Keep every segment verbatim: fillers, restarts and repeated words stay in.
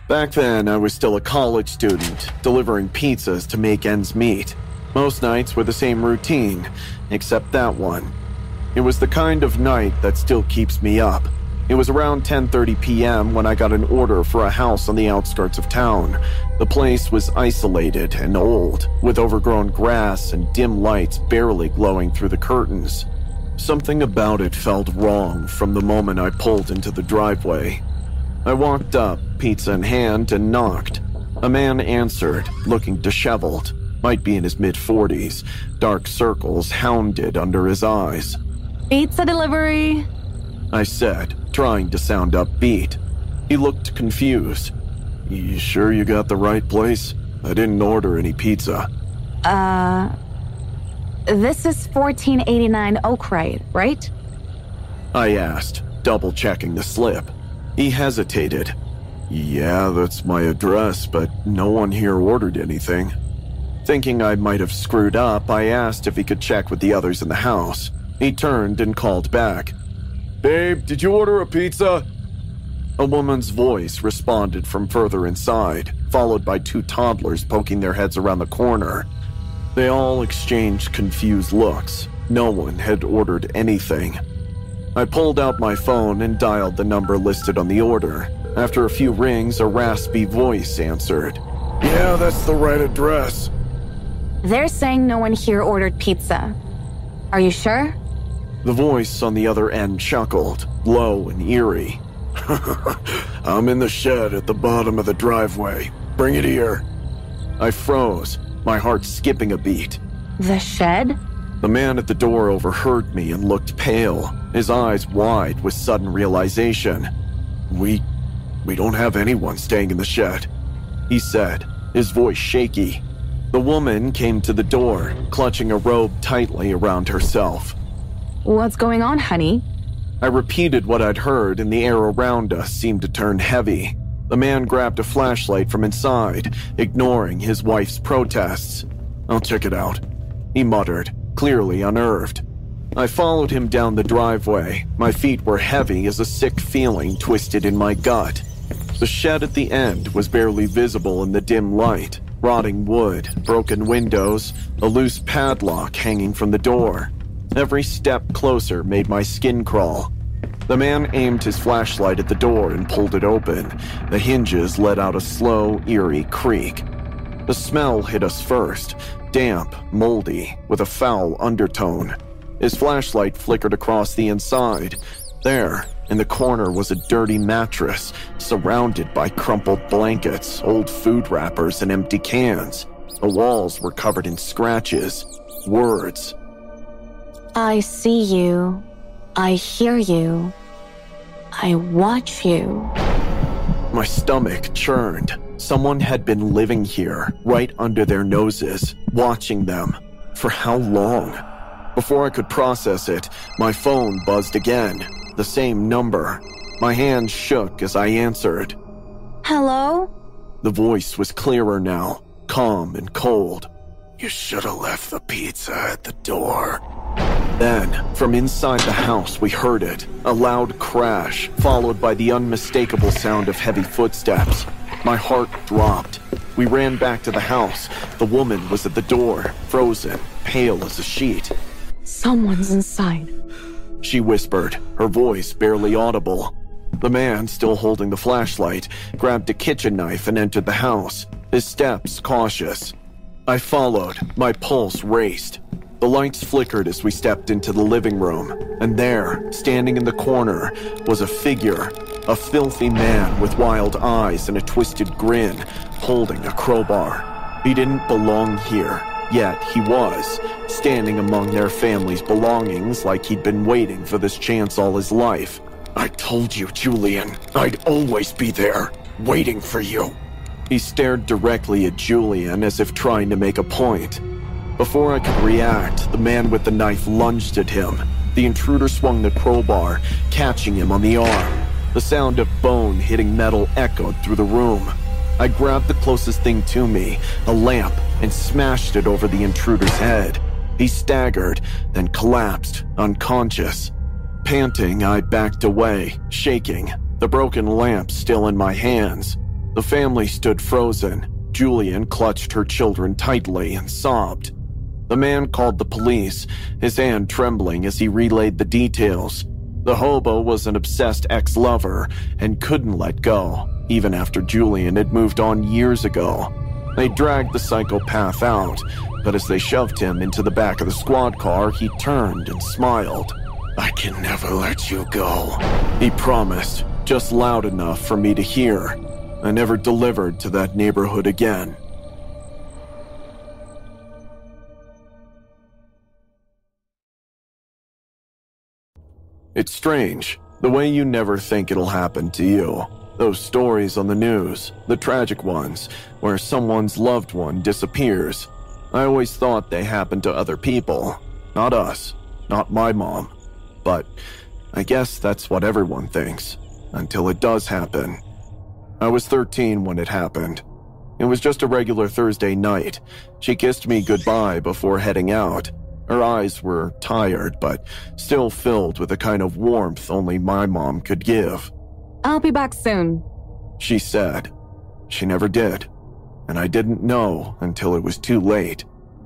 Back then, I was still a college student, delivering pizzas to make ends meet. Most nights were the same routine, except that one. It was the kind of night that still keeps me up. It was around ten thirty p.m. when I got an order for a house on the outskirts of town. The place was isolated and old, with overgrown grass and dim lights barely glowing through the curtains. Something about it felt wrong from the moment I pulled into the driveway. I walked up, pizza in hand, and knocked. A man answered, looking disheveled. Might be in his mid-forties, dark circles hounded under his eyes. Pizza delivery, I said, trying to sound upbeat. He looked confused. You sure you got the right place? I didn't order any pizza. Uh, this is fourteen eighty-nine Oakride, right? I asked, double-checking the slip. He hesitated. Yeah, that's my address, but no one here ordered anything. Thinking I might have screwed up, I asked if he could check with the others in the house. He turned and called back. Babe, did you order a pizza? A woman's voice responded from further inside, followed by two toddlers poking their heads around the corner. They all exchanged confused looks. No one had ordered anything. I pulled out my phone and dialed the number listed on the order. After a few rings, a raspy voice answered. Yeah, that's the right address. They're saying no one here ordered pizza. Are you sure? The voice on the other end chuckled, low and eerie. I'm in the shed at the bottom of the driveway. Bring it here. I froze, my heart skipping a beat. The shed? The man at the door overheard me and looked pale, his eyes wide with sudden realization. We... we don't have anyone staying in the shed, he said, his voice shaky. The woman came to the door, clutching a robe tightly around herself. What's going on, honey? I repeated what I'd heard, and the air around us seemed to turn heavy. The man grabbed a flashlight from inside, ignoring his wife's protests. I'll check it out, he muttered, clearly unnerved. I followed him down the driveway. My feet were heavy as a sick feeling twisted in my gut. The shed at the end was barely visible in the dim light. Rotting wood, broken windows, a loose padlock hanging from the door. Every step closer made my skin crawl. The man aimed his flashlight at the door and pulled it open. The hinges let out a slow, eerie creak. The smell hit us first, damp, moldy, with a foul undertone. His flashlight flickered across the inside. There, in the corner, was a dirty mattress, surrounded by crumpled blankets, old food wrappers, and empty cans. The walls were covered in scratches. Words. I see you. I hear you. I watch you. My stomach churned. Someone had been living here, right under their noses, watching them. For how long? Before I could process it, my phone buzzed again. The same number. My hand shook as I answered. Hello? The voice was clearer now, calm and cold. You should have left the pizza at the door. Then, from inside the house, we heard it. A loud crash, followed by the unmistakable sound of heavy footsteps. My heart dropped. We ran back to the house. The woman was at the door, frozen, pale as a sheet. Someone's inside, she whispered, her voice barely audible. The man, still holding the flashlight, grabbed a kitchen knife and entered the house, his steps cautious. I followed, my pulse raced. The lights flickered as we stepped into the living room, and there, standing in the corner, was a figure, a filthy man with wild eyes and a twisted grin, holding a crowbar. He didn't belong here, yet he was, standing among their family's belongings like he'd been waiting for this chance all his life. I told you, Julian, I'd always be there, waiting for you. He stared directly at Julian as if trying to make a point. Before I could react, the man with the knife lunged at him. The intruder swung the crowbar, catching him on the arm. The sound of bone hitting metal echoed through the room. I grabbed the closest thing to me, a lamp, and smashed it over the intruder's head. He staggered, then collapsed, unconscious. Panting, I backed away, shaking, the broken lamp still in my hands. The family stood frozen. Julian clutched her children tightly and sobbed. The man called the police, his hand trembling as he relayed the details. The hobo was an obsessed ex-lover and couldn't let go, even after Julian had moved on years ago. They dragged the psychopath out, but as they shoved him into the back of the squad car, he turned and smiled. "I can never let you go," he promised, just loud enough for me to hear. I never delivered to that neighborhood again. It's strange, the way you never think it'll happen to you. Those stories on the news, the tragic ones, where someone's loved one disappears. I always thought they happened to other people, not us, not my mom. But I guess that's what everyone thinks, until it does happen. I was thirteen when it happened. It was just a regular Thursday night. She kissed me goodbye before heading out. Her eyes were tired, but still filled with the kind of warmth only my mom could give. "I'll be back soon," she said. She never did, and I didn't know until it was too late.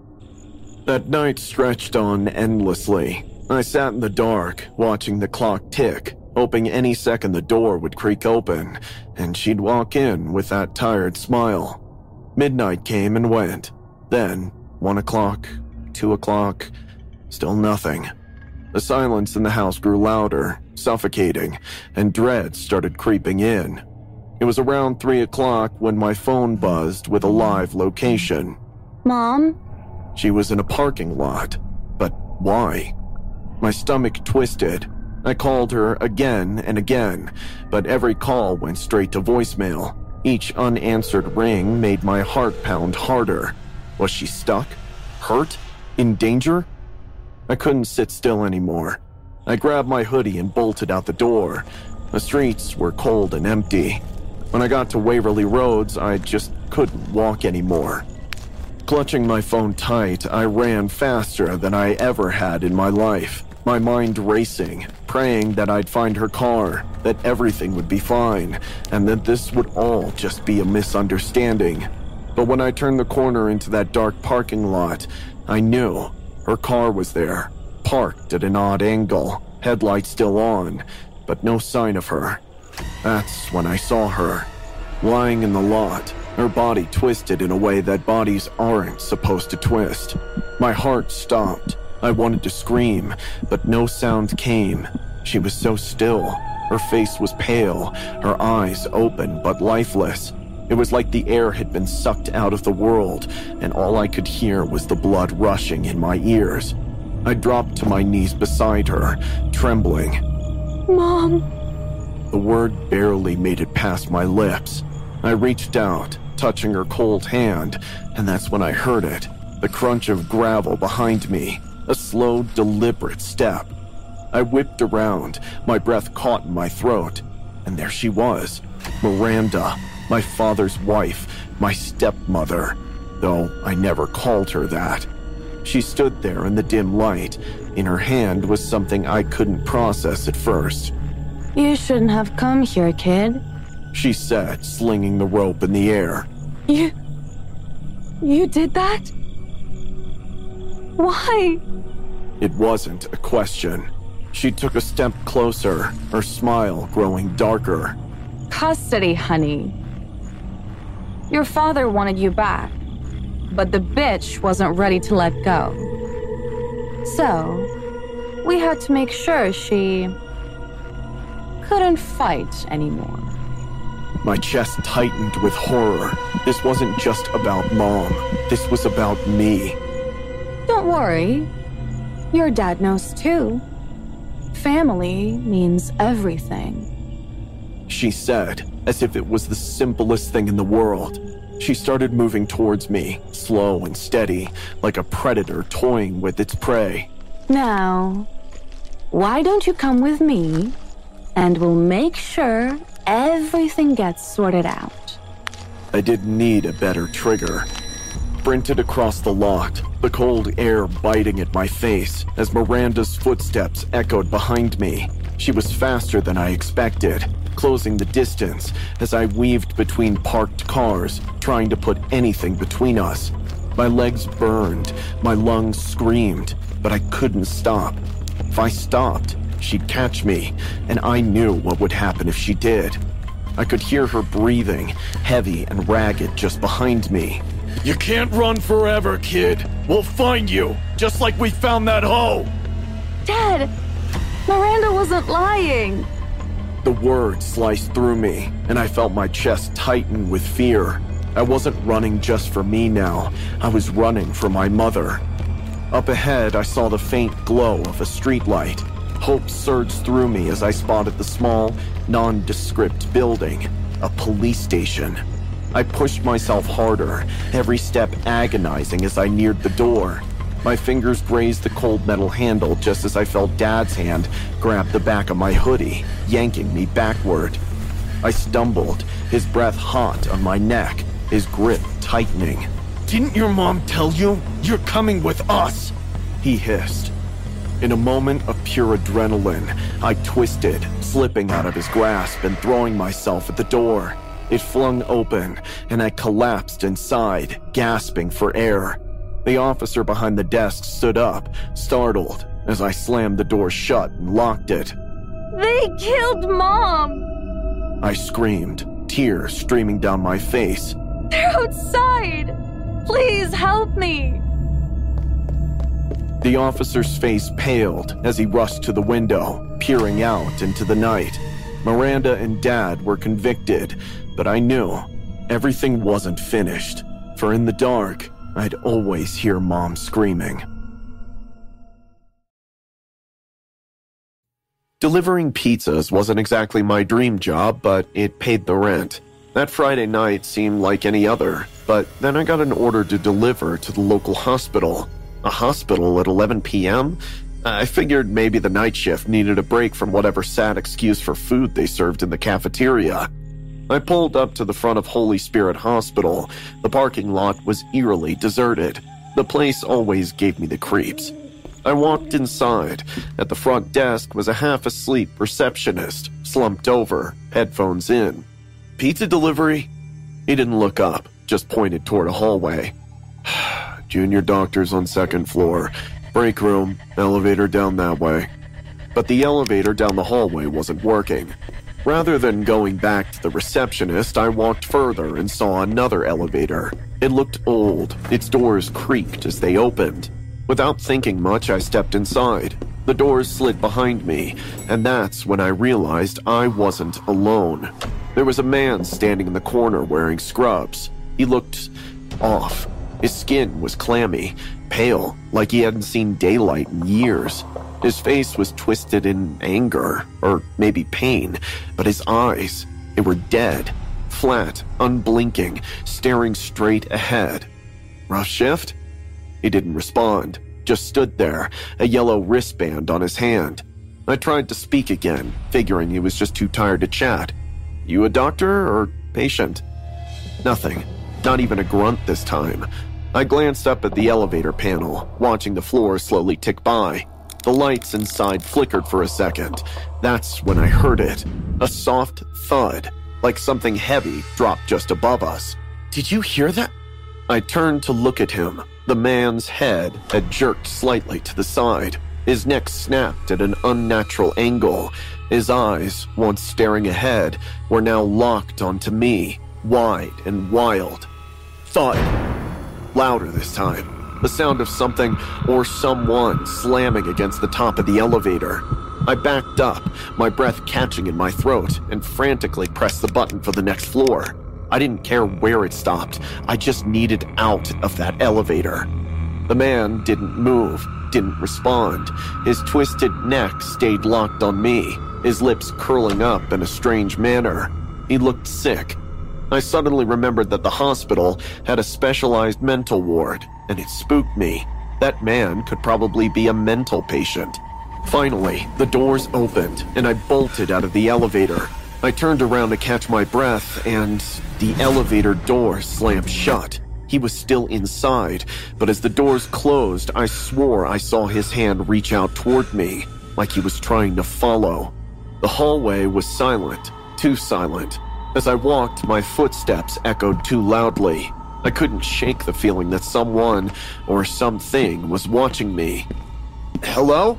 That night stretched on endlessly. I sat in the dark, watching the clock tick, hoping any second the door would creak open, and she'd walk in with that tired smile. Midnight came and went. Then, one o'clock, two o'clock, still nothing. The silence in the house grew louder, suffocating, and dread started creeping in. It was around three o'clock when my phone buzzed with a live location. "Mom?" She was in a parking lot. But why? My stomach twisted. I called her again and again, but every call went straight to voicemail. Each unanswered ring made my heart pound harder. Was she stuck? Hurt? In danger? I couldn't sit still anymore. I grabbed my hoodie and bolted out the door. The streets were cold and empty. When I got to Waverly Roads, I just couldn't walk anymore. Clutching my phone tight, I ran faster than I ever had in my life, my mind racing, praying that I'd find her car, that everything would be fine, and that this would all just be a misunderstanding. But when I turned the corner into that dark parking lot, I knew her car was there, parked at an odd angle, headlights still on, but no sign of her. That's when I saw her, lying in the lot, her body twisted in a way that bodies aren't supposed to twist. My heart stopped. I wanted to scream, but no sound came. She was so still. Her face was pale, her eyes open but lifeless. It was like the air had been sucked out of the world, and all I could hear was the blood rushing in my ears. I dropped to my knees beside her, trembling. "Mom!" The word barely made it past my lips. I reached out, touching her cold hand, and that's when I heard it, the crunch of gravel behind me, a slow, deliberate step. I whipped around, my breath caught in my throat, and there she was, Miranda, my father's wife, my stepmother, though I never called her that. She stood there in the dim light. In her hand was something I couldn't process at first. "You shouldn't have come here, kid," she said, slinging the rope in the air. You... you did that? Why? It wasn't a question. She took a step closer, her smile growing darker. "Custody, honey. Your father wanted you back, but the bitch wasn't ready to let go. So, we had to make sure she couldn't fight anymore." My chest tightened with horror. This wasn't just about Mom. This was about me. "Don't worry. Your dad knows too. Family means everything," she said, as if it was the simplest thing in the world. She started moving towards me, slow and steady, like a predator toying with its prey. "Now, why don't you come with me, and we'll make sure everything gets sorted out." I didn't need a better trigger. Sprinted across the lot, the cold air biting at my face as Miranda's footsteps echoed behind me. She was faster than I expected. closing the distance as I weaved between parked cars, trying to put anything between us. My legs burned, my lungs screamed, but I couldn't stop. If I stopped, she'd catch me, and I knew what would happen if she did. I could hear her breathing, heavy and ragged just behind me. "You can't run forever, kid. We'll find you, just like we found that hoe." Dad, Miranda wasn't lying. The words sliced through me, and I felt my chest tighten with fear. I wasn't running just for me now. I was running for my mother. Up ahead, I saw the faint glow of a streetlight. Hope surged through me as I spotted the small, nondescript building, a police station. I pushed myself harder, every step agonizing as I neared the door. My fingers grazed the cold metal handle just as I felt Dad's hand grab the back of my hoodie, yanking me backward. I stumbled, his breath hot on my neck, his grip tightening. "Didn't your mom tell you? You're coming with us!" he hissed. In a moment of pure adrenaline, I twisted, slipping out of his grasp and throwing myself at the door. It flung open, and I collapsed inside, gasping for air. The officer behind the desk stood up, startled, as I slammed the door shut and locked it. They killed Mom! I screamed, tears streaming down my face. They're outside! Please help me! The officer's face paled as he rushed to the window, peering out into the night. Miranda and Dad were convicted, but I knew everything wasn't finished, for in the dark, I'd always hear Mom screaming. Delivering pizzas wasn't exactly my dream job, but it paid the rent. That Friday night seemed like any other, but then I got an order to deliver to the local hospital. A hospital at eleven p.m.? I figured maybe the night shift needed a break from whatever sad excuse for food they served in the cafeteria. I pulled up to the front of Holy Spirit Hospital. The parking lot was eerily deserted. The place always gave me the creeps. I walked inside. At the front desk was a half-asleep receptionist, slumped over, headphones in. "Pizza delivery?" He didn't look up, just pointed toward a hallway. "Junior doctor's on second floor. Break room, elevator down that way." But the elevator down the hallway wasn't working. Rather than going back to the receptionist, I walked further and saw another elevator. It looked old. Its doors creaked as they opened. Without thinking much, I stepped inside. The doors slid behind me, and that's when I realized I wasn't alone. There was a man standing in the corner wearing scrubs. He looked off. His skin was clammy, pale, like he hadn't seen daylight in years. His face was twisted in anger, or maybe pain, but his eyes, they were dead, flat, unblinking, staring straight ahead. "Rough shift?" He didn't respond, just stood there, a yellow wristband on his hand. I tried to speak again, figuring he was just too tired to chat. "You a doctor or patient?" Nothing, not even a grunt this time. I glanced up at the elevator panel, watching the floor slowly tick by. The lights inside flickered for a second. That's when I heard it. A soft thud, like something heavy dropped just above us. "Did you hear that?" I turned to look at him. The man's head had jerked slightly to the side. His neck snapped at an unnatural angle. His eyes, once staring ahead, were now locked onto me, wide and wild. Thud. Louder this time. The sound of something or someone slamming against the top of the elevator. I backed up, my breath catching in my throat, and frantically pressed the button for the next floor. I didn't care where it stopped. I just needed out of that elevator. The man didn't move, didn't respond. His twisted neck stayed locked on me, his lips curling up in a strange manner. He looked sick. I suddenly remembered that the hospital had a specialized mental ward, and it spooked me. That man could probably be a mental patient. Finally, the doors opened, and I bolted out of the elevator. I turned around to catch my breath, and the elevator door slammed shut. He was still inside, but as the doors closed, I swore I saw his hand reach out toward me, like he was trying to follow. The hallway was silent, Too silent. As I walked, my footsteps echoed too loudly. I couldn't shake the feeling that someone or something was watching me. Hello?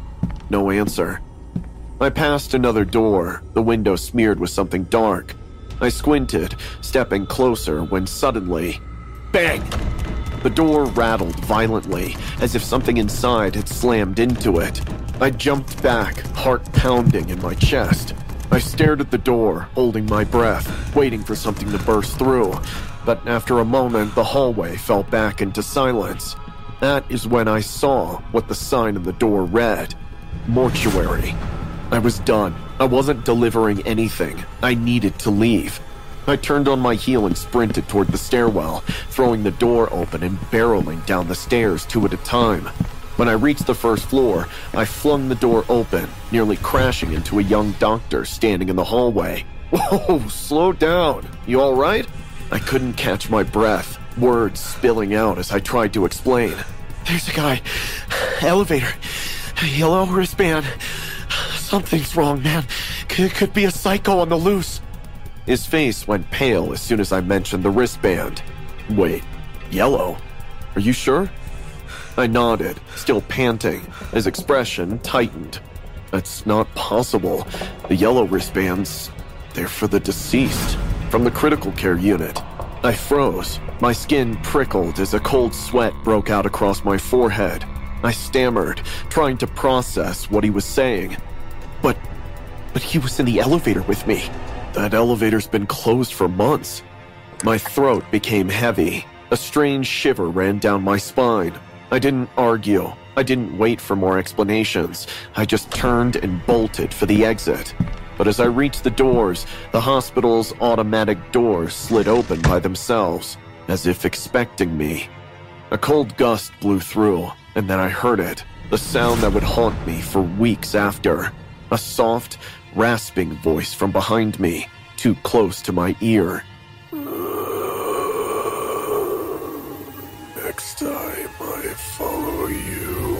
No answer. I passed another door, the window smeared with something dark. I squinted, stepping closer when suddenly, bang! The door rattled violently, as if something inside had slammed into it. I jumped back, heart pounding in my chest. I stared at the door, holding my breath, waiting for something to burst through. But after a moment, the hallway fell back into silence. That is when I saw what the sign on the door read. Mortuary. I was done. I wasn't delivering anything. I needed to leave. I turned on my heel and sprinted toward the stairwell, throwing the door open and barreling down the stairs two at a time. When I reached the first floor, I flung the door open, nearly crashing into a young doctor standing in the hallway. Whoa, slow down. You all right? I couldn't catch my breath, words spilling out as I tried to explain. There's a guy. Elevator. Yellow wristband. Something's wrong, man. It could be a psycho on the loose. His face went pale as soon as I mentioned the wristband. Wait, yellow? Are you sure? I nodded, still panting. His expression tightened. That's not possible. The yellow wristbands, they're for the deceased. From the critical care unit. I froze. My skin prickled as a cold sweat broke out across my forehead. I stammered, trying to process what he was saying. But, but he was in the elevator with me. That elevator's been closed for months. My throat became heavy. A strange shiver ran down my spine. I didn't argue. I didn't wait for more explanations. I just turned and bolted for the exit. But as I reached the doors, the hospital's automatic doors slid open by themselves, as if expecting me. A cold gust blew through, and then I heard it, the sound that would haunt me for weeks after. A soft, rasping voice from behind me, too close to my ear. Next time I follow you.